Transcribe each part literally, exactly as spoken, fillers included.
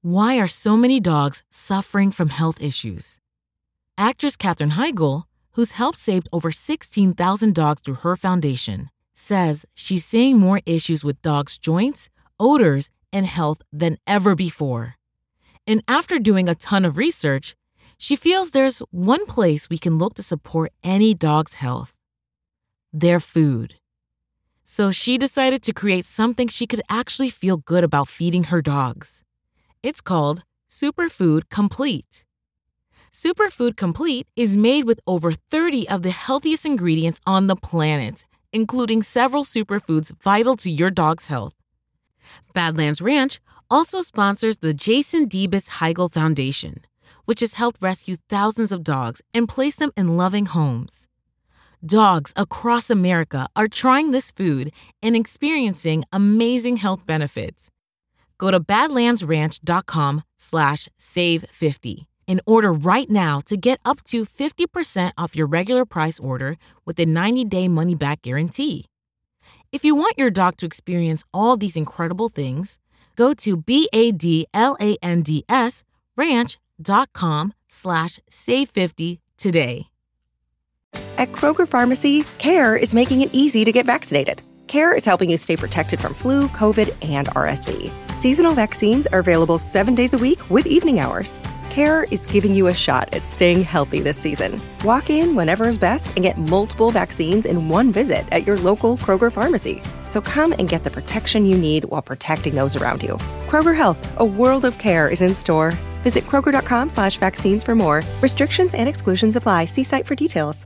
Why are so many dogs suffering from health issues? Actress Katherine Heigl, who's helped save over sixteen thousand dogs through her foundation, says she's seeing more issues with dogs' joints, odors, and health than ever before. And after doing a ton of research, she feels there's one place we can look to support any dog's health: their food. So she decided to create something she could actually feel good about feeding her dogs. It's called Superfood Complete. Superfood Complete is made with over thirty of the healthiest ingredients on the planet, including several superfoods vital to your dog's health. Badlands Ranch also sponsors the Jason Debus Heigl Foundation, which has helped rescue thousands of dogs and place them in loving homes. Dogs across America are trying this food and experiencing amazing health benefits. Go to badlandsranch.com slash save 50 and order right now to get up to fifty percent off your regular price order with a ninety-day money-back guarantee. If you want your dog to experience all these incredible things, go to B-A-D-L-A-N-D-S ranch.com slash save 50 today. At Kroger Pharmacy, CARE is making it easy to get vaccinated. CARE is helping you stay protected from flu, COVID, and R S V. Seasonal vaccines are available seven days a week with evening hours. CARE is giving you a shot at staying healthy this season. Walk in whenever is best and get multiple vaccines in one visit at your local Kroger Pharmacy. So come and get the protection you need while protecting those around you. Kroger Health, a world of care, is in store. Visit kroger.com slash vaccines for more. Restrictions and exclusions apply. See site for details.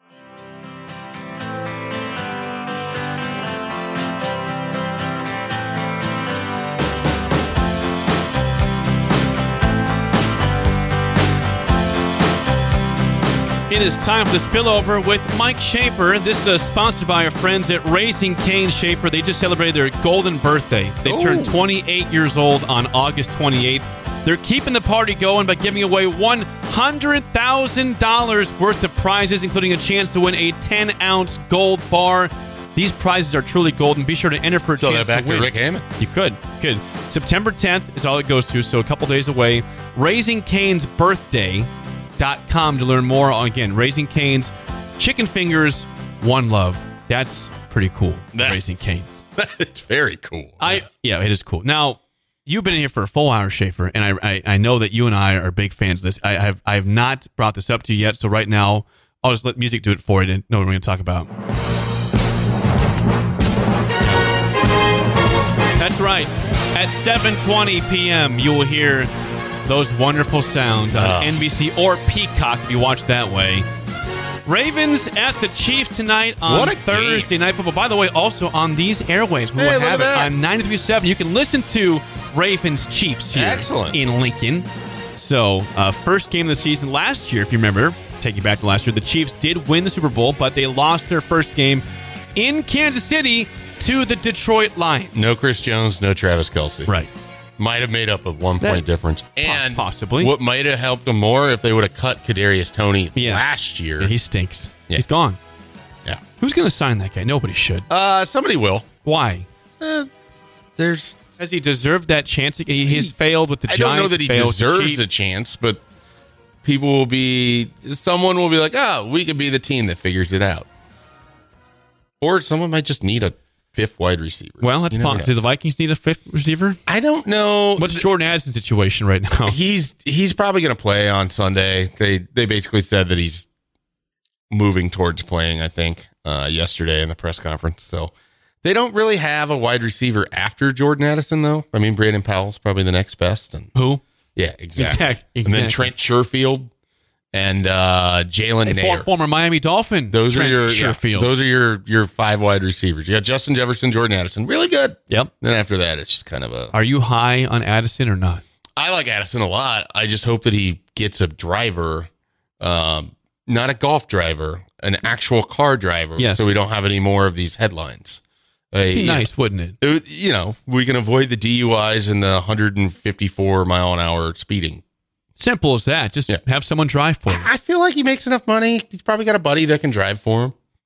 It is time for the spillover with Mike Schaefer. This is uh, sponsored by our friends at Raising Cane Schaefer. They just celebrated their golden birthday. They Ooh. turned twenty-eight years old on August twenty-eighth. They're keeping the party going by giving away one hundred thousand dollars worth of prizes, including a chance to win a ten-ounce gold bar. These prizes are truly golden. Be sure to enter for a so chance that back to win. to Rick Hammond. You could. Good. September tenth is all it goes to, so a couple days away. Raising Cane's birthday. Dot com to learn more. Again, Raising Cane's chicken fingers, one love. That's pretty cool. That, Raising Cane's. It's very cool. I yeah, it is cool. Now, you've been in here for a full hour, Schaefer, and I, I I know that you and I are big fans of this. I have I have not brought this up to you yet, so right now I'll just let music do it for you to know what we're going to talk about. That's right. At seven twenty p.m., you will hear those wonderful sounds on uh. N B C or Peacock if you watch that way. Ravens at the Chiefs tonight on Thursday Night Football. By the way, also on these airwaves, we hey, will have it that. on ninety-three point seven. You can listen to Ravens Chiefs here Excellent. in Lincoln. So, uh, first game of the season last year, if you remember, take you back to last year, the Chiefs did win the Super Bowl, but they lost their first game in Kansas City to the Detroit Lions. No Chris Jones, no Travis Kelce. Right. Might have made up a one point that, difference. And possibly. What might have helped them more if they would have cut Kadarius Toney yes. last year. Yeah, he stinks. Yeah. He's gone. Yeah. Who's going to sign that guy? Nobody should. Uh, somebody will. Why? Uh, there's. Has he deserved that chance? He, he's he, failed with the I Giants. I don't know that he deserves a chance, but people will be. Someone will be like, oh, we could be the team that figures it out. Or someone might just need a fifth wide receiver. Well, that's possible. Do the Vikings need a fifth receiver? I don't know. What's Jordan Addison's situation right now? He's he's probably going to play on Sunday. They they basically said that he's moving towards playing, I think, uh, yesterday in the press conference. So they don't really have a wide receiver after Jordan Addison, though. I mean, Brandon Powell's probably the next best. And Who? Yeah, exactly. Exactly. And then Trent Sherfield and uh, Jalen Nair. Former Miami Dolphin. Those Trent are your Sherfield. Yeah, those are your your five wide receivers. You got Justin Jefferson, Jordan Addison, really good. Yep. Then after that, it's just kind of a. Are you high on Addison or not? I like Addison a lot. I just hope that he gets a driver, um, not a golf driver, an actual car driver. Yes. So we don't have any more of these headlines. It'd be nice, know, wouldn't it? it? You know, we can avoid the D U Is and the one hundred fifty-four mile an hour speeding. Simple as that. Just yeah. have someone drive for you. I feel like he makes enough money. He's probably got a buddy that can drive for him.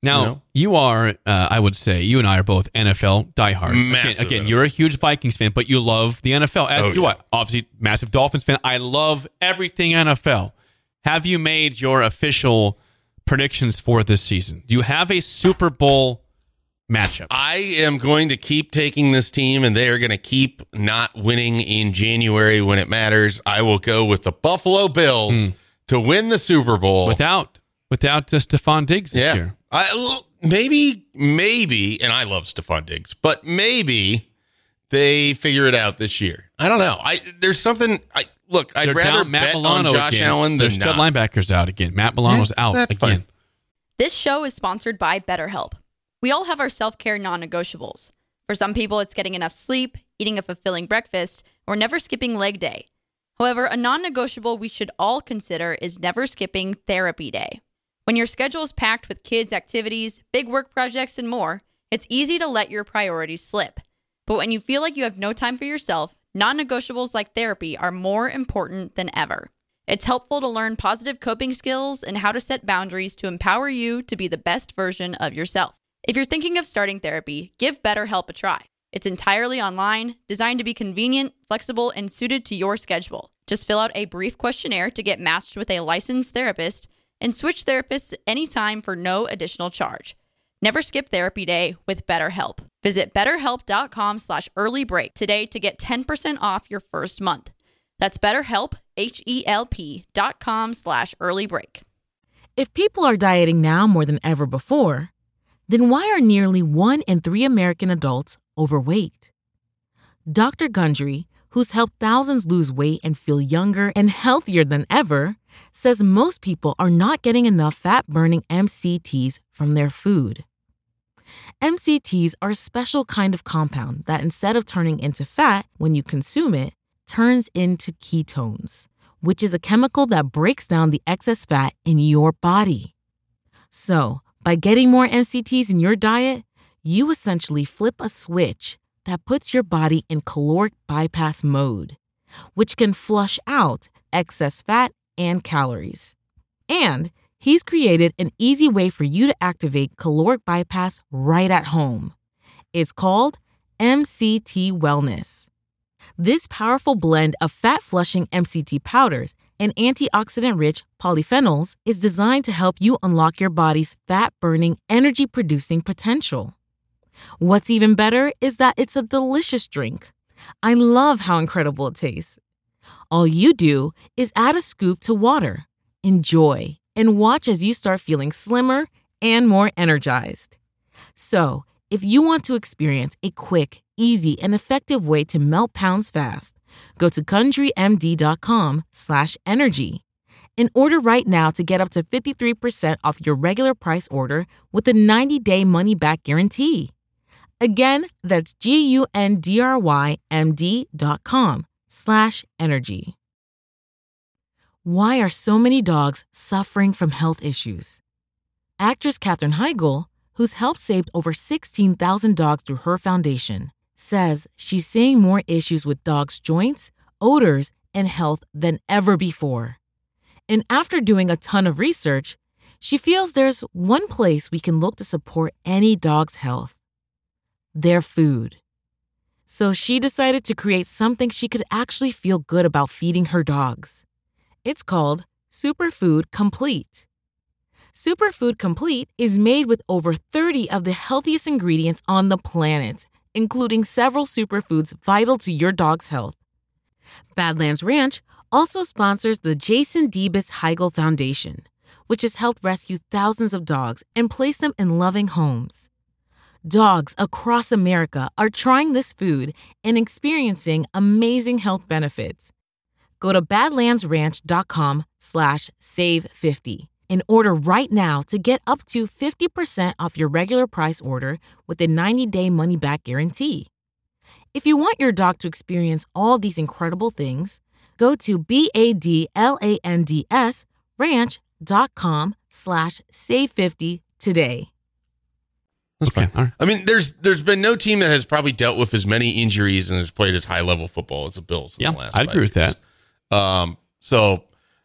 Now, You know? you are, uh, I would say, you and I are both N F L diehards. Massive Again, again N F L. you're a huge Vikings fan, but you love the N F L, as Oh, do yeah. I. Obviously, massive Dolphins fan. I love everything N F L. Have you made your official predictions for this season? Do you have a Super Bowl matchup? I am going to keep taking this team, and they are going to keep not winning in January when it matters. I will go with the Buffalo Bills Mm. to win the Super Bowl. Without without uh, Stephon Diggs this yeah. year. I, maybe, maybe, and I love Stephon Diggs, but maybe they figure it out this year. I don't know. I There's something, I look, I'd They're rather down Matt bet Milano on Josh again. Allen Their than stud not. linebacker's out again. Matt Milano's Yeah, out that's again. fine. This show is sponsored by BetterHelp. We all have our self-care non-negotiables. For some people, it's getting enough sleep, eating a fulfilling breakfast, or never skipping leg day. However, a non-negotiable we should all consider is never skipping therapy day. When your schedule is packed with kids' activities, big work projects, and more, it's easy to let your priorities slip. But when you feel like you have no time for yourself, non-negotiables like therapy are more important than ever. It's helpful to learn positive coping skills and how to set boundaries to empower you to be the best version of yourself. If you're thinking of starting therapy, give BetterHelp a try. It's entirely online, designed to be convenient, flexible, and suited to your schedule. Just fill out a brief questionnaire to get matched with a licensed therapist and switch therapists anytime for no additional charge. Never skip therapy day with BetterHelp. Visit betterhelp.com slash early break today to get ten percent off your first month. That's BetterHelp, H-E-L-P dot com slash early break. If people are dieting now more than ever before, then why are nearly one in three American adults overweight? Doctor Gundry, who's helped thousands lose weight and feel younger and healthier than ever, says most people are not getting enough fat-burning M C Ts from their food. M C Ts are a special kind of compound that, instead of turning into fat when you consume it, turns into ketones, which is a chemical that breaks down the excess fat in your body. So, by getting more M C Ts in your diet, you essentially flip a switch that puts your body in caloric bypass mode, which can flush out excess fat and calories. And he's created an easy way for you to activate caloric bypass right at home. It's called M C T Wellness. This powerful blend of fat-flushing M C T powders and antioxidant-rich polyphenols is designed to help you unlock your body's fat-burning, energy-producing potential. What's even better is that it's a delicious drink. I love how incredible it tastes. All you do is add a scoop to water, enjoy, and watch as you start feeling slimmer and more energized. So, if you want to experience a quick, easy, and effective way to melt pounds fast, go to GundryMD.com slash energy and order right now to get up to fifty-three percent off your regular price order with a ninety-day money-back guarantee. Again, that's G-U-N-D-R-Y-M-D dot com slash energy. Why are so many dogs suffering from health issues? Actress Katherine Heigl, who's helped save over sixteen thousand dogs through her foundation, says she's seeing more issues with dogs' joints, odors, and health than ever before. And after doing a ton of research, she feels there's one place we can look to support any dog's health: their food. So she decided to create something she could actually feel good about feeding her dogs. It's called Superfood Complete. Superfood Complete is made with over thirty of the healthiest ingredients on the planet, including several superfoods vital to your dog's health. Badlands Ranch also sponsors the Jason Debus Heigl Foundation, which has helped rescue thousands of dogs and place them in loving homes. Dogs across America are trying this food and experiencing amazing health benefits. Go to badlandsranch.com slash save50. and order right now to get up to fifty percent off your regular price order with a ninety-day money-back guarantee. If you want your dog to experience all these incredible things, go to B-A-D-L-A-N-D-S ranch.com slash save 50 today. Okay. All right. I mean, there's there's been no team that has probably dealt with as many injuries and has played as high level football as the Bills. In Yeah, the last I'd five agree with years. that. Um, so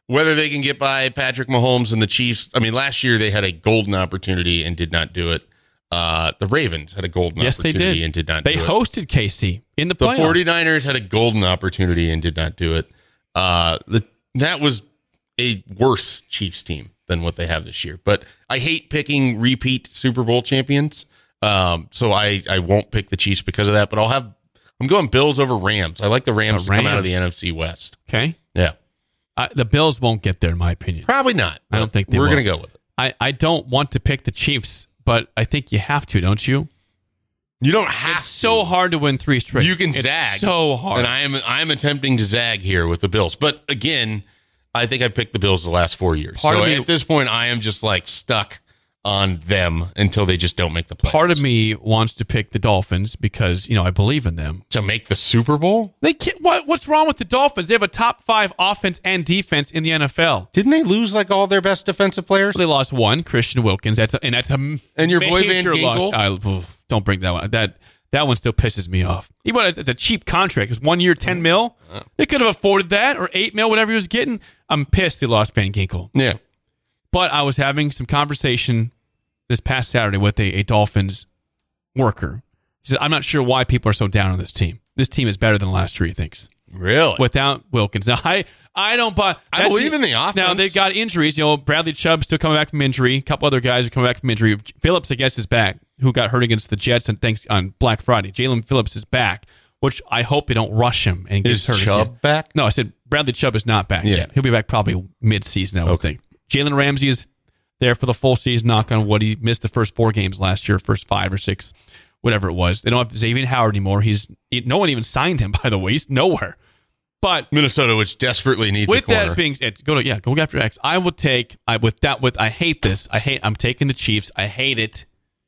whether they can get by Patrick Mahomes and the Chiefs. I mean, last year they had a golden opportunity and did not do it. Uh, the Ravens had a golden yes, they opportunity did. and did not they do it. They hosted K C in the The playoffs. 49ers had a golden opportunity and did not do it. Uh, the, that was a worse Chiefs team than what they have this year. But I hate picking repeat Super Bowl champions. Um, so I, I won't pick the Chiefs because of that, but I'll have, I'm going Bills over Rams. I like the Rams, Uh, to come out of Rams. the N F C West. Okay. Yeah. Uh, the Bills won't get there, in my opinion. Probably not. I don't think they we're will. going to go with it. I, I don't want to pick the Chiefs, but I think you have to, don't you? You don't have It's so to. hard to win three straight. You can it's zag. so hard. And I am I'm attempting to zag here with the Bills. But again, I think I picked the Bills the last four years. Part so of me- at this point, I am just like stuck on them until they just don't make the playoffs. Part of me wants to pick the Dolphins because, you know, I believe in them. To make the Super Bowl? They can't, what, what's wrong with the Dolphins? They have a top five offense and defense in the N F L. Didn't they lose like all their best defensive players? They lost one, Christian Wilkins. That's a, and that's a And your boy Van major Ginkel? loss. I, oof, don't bring that one. That that one still pisses me off. Even it's, it's a cheap contract. It's one year, ten mil. They could have afforded that or eight mil, whatever he was getting. I'm pissed they lost Van Ginkel. Yeah. But I was having some conversation this past Saturday with a, a Dolphins worker. He said, I'm not sure why people are so down on this team. This team is better than the last year, he thinks. Really? Without Wilkins. Now, I, I don't buy... I believe in the offense. Now, they've got injuries. You know, Bradley Chubb's still coming back from injury. A couple other guys are coming back from injury. Phillips, I guess, is back, who got hurt against the Jets and thanks on Black Friday. Jalen Phillips is back, which I hope they don't rush him and get Is hurt Chubb again. back? No, I said Bradley Chubb is not back Yeah. yet. He'll be back probably mid-season, I would Okay. think. Jalen Ramsey is there for the full season, knock on wood. He missed the first four games last year, first five or six, whatever it was. They don't have Xavier Howard anymore. He's No one even signed him, by the way. He's nowhere. But Minnesota, which desperately needs with a corner. that being said, go to yeah, go after X. I will take I with that with I hate this. I hate I'm taking the Chiefs. I hate it.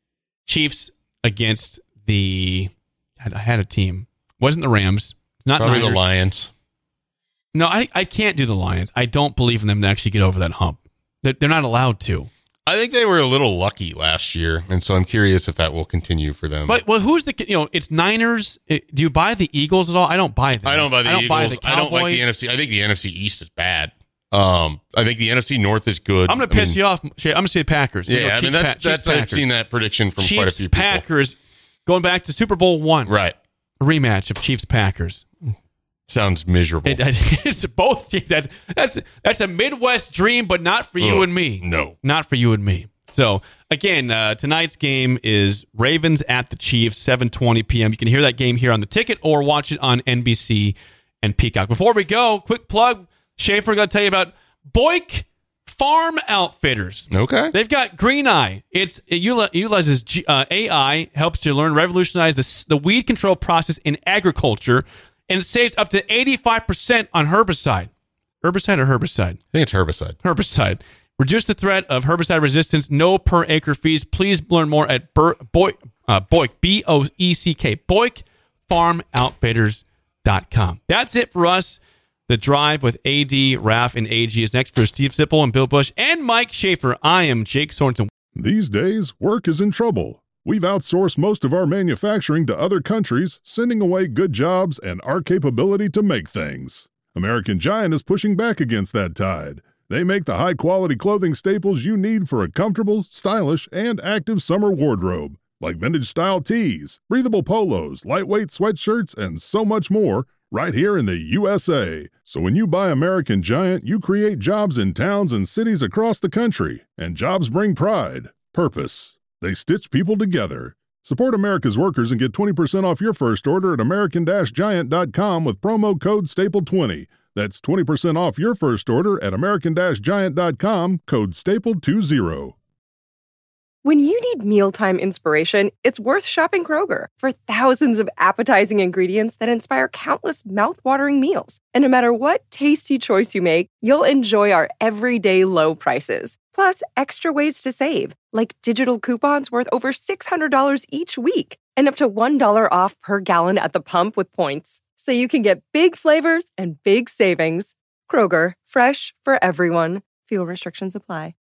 Chiefs against the I had a team. Wasn't the Rams. Not Probably Niners. the Lions. No, I, I can't do the Lions. I don't believe in them to actually get over that hump. They're, they're not allowed to. I think they were a little lucky last year, and so I'm curious if that will continue for them. But well, who's the you know? It's Niners. It- do you buy the Eagles at all? I don't buy them. I don't buy the I don't Eagles. Buy the I don't like Cowboys. the N F C. I think the N F C East is bad. Um, I think the N F C North is good. I'm going to piss you off. Shay. I'm going to say Packers. I'm gonna Yeah, go I mean Chiefs, that's Pa- that's Chiefs, I've Packers. seen that prediction from Chiefs, quite a few people. Packers. Going back to Super Bowl one. Right. A rematch of Chiefs Packers. Sounds miserable. It, it's both. That's that's that's a Midwest dream, but not for you Ugh, and me. no. Not for you and me. So again, uh, tonight's game is Ravens at the Chiefs, seven twenty p.m. You can hear that game here on the ticket or watch it on N B C and Peacock. Before we go, quick plug. Schaefer going to tell you about Boyk Farm Outfitters. Okay. They've got Green Eye. It's it util- utilizes G, uh, A I, helps to learn, revolutionize the, the weed control process in agriculture, and it saves up to eighty-five percent on herbicide. Herbicide or herbicide? I think it's herbicide. Herbicide. Reduce the threat of herbicide resistance. No per acre fees. Please learn more at Ber- Boy, uh, Boyk, B O E C K, Boyk Farm Outfitters dot com. That's it for us. The Drive with A D, Raf, and A G is next for Steve Sipple and Bill Bush and Mike Schaefer. I am Jake Sorensen. These days, work is in trouble. We've outsourced most of our manufacturing to other countries, sending away good jobs and our capability to make things. American Giant is pushing back against that tide. They make the high-quality clothing staples you need for a comfortable, stylish, and active summer wardrobe, like vintage-style tees, breathable polos, lightweight sweatshirts, and so much more, right here in the U S A. So when you buy American Giant, you create jobs in towns and cities across the country, and jobs bring pride, purpose. They stitch people together. Support America's workers and get twenty percent off your first order at American Giant dot com with promo code staple twenty. That's twenty percent off your first order at American Giant dot com, code staple twenty. When you need mealtime inspiration, it's worth shopping Kroger for thousands of appetizing ingredients that inspire countless mouthwatering meals. And no matter what tasty choice you make, you'll enjoy our everyday low prices. Plus, extra ways to save, like digital coupons worth over six hundred dollars each week and up to one dollar off per gallon at the pump with points. So you can get big flavors and big savings. Kroger, fresh for everyone. Fuel restrictions apply.